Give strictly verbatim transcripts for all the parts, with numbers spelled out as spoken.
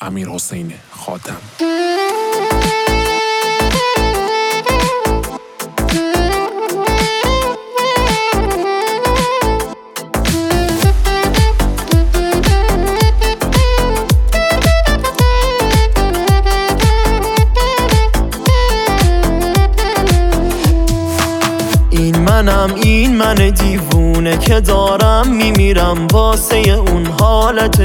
امیرحسین خاتم. این منم، این من دیوونه که دارم میمیرم واسه اون حالت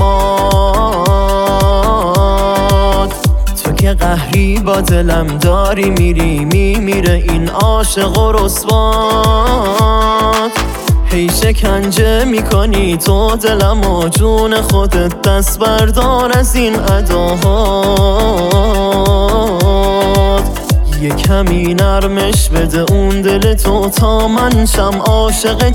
چشمات. تو که قهری با دلم داری میری میمیره این عاشق و رسوات. هی شکنجه میکنی تو دلم و جون خودت، دست بردار از این اداهات. یه کمی نرمش بده اون دل تو تا من شم عاشق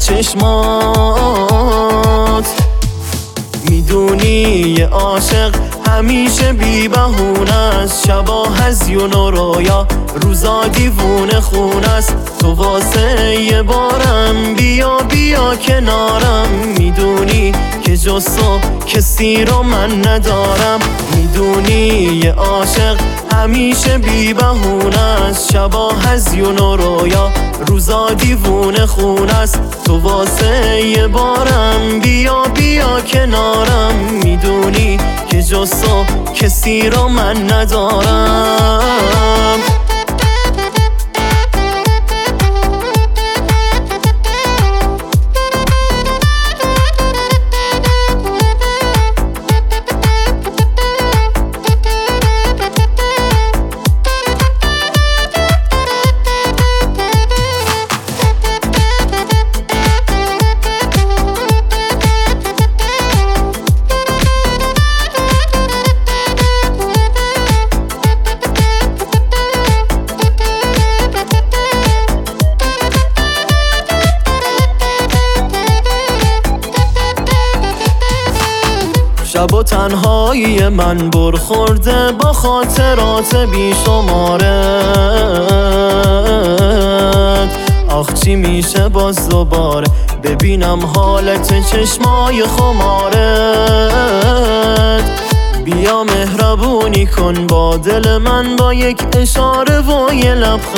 چشمات. میدونی یه عاشق همیشه بی بهونه است، شبا هزیون و رویا روزا دیوونه خونه است. تو واسه یه بارم بیا بیا کنارم، میدونی که جز تو کسی رو من ندارم. میدونی یه عاشق همیشه بی بهونه است، شبا هزیون و رویا روزا دیوونه خونه است. تو واسه یه بارم بیا بیا کنارم، میدونی که جز تو کسی رو من ندارم. شب و تنهایی من برخورده با خاطرات بیشمارت. آخ چی میشه باز دوباره ببینم حالت چشمای خمارت. بیا مهربونی کن با دل من با یک اشاره و یه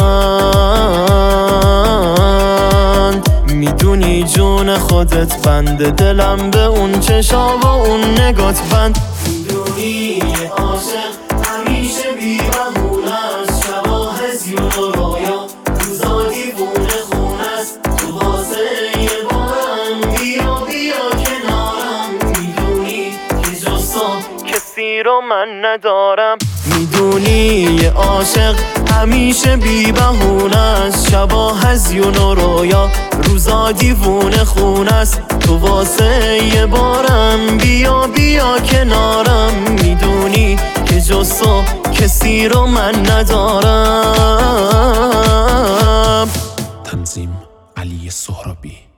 لبخند. میدونی جون خودت بند دلم به اون چشا و اون نگات بند. میدونی یه عاشق همیشه بی بهونه است، شبا هزیون و رویا روزا دیوونه خونه است. تو واسه یه بارم بیا بیا کنارم، میدونی که جز تو کسی رو من ندارم. میدونی یه عاشق همیشه بی بهونه است، شبا هزیون و رویا روزا دیوونه خونه است. تو واسه یه بارم بیا بیا کنارم، میدونی که جز تو کسی رو من ندارم. تنظیم علی سهرابی.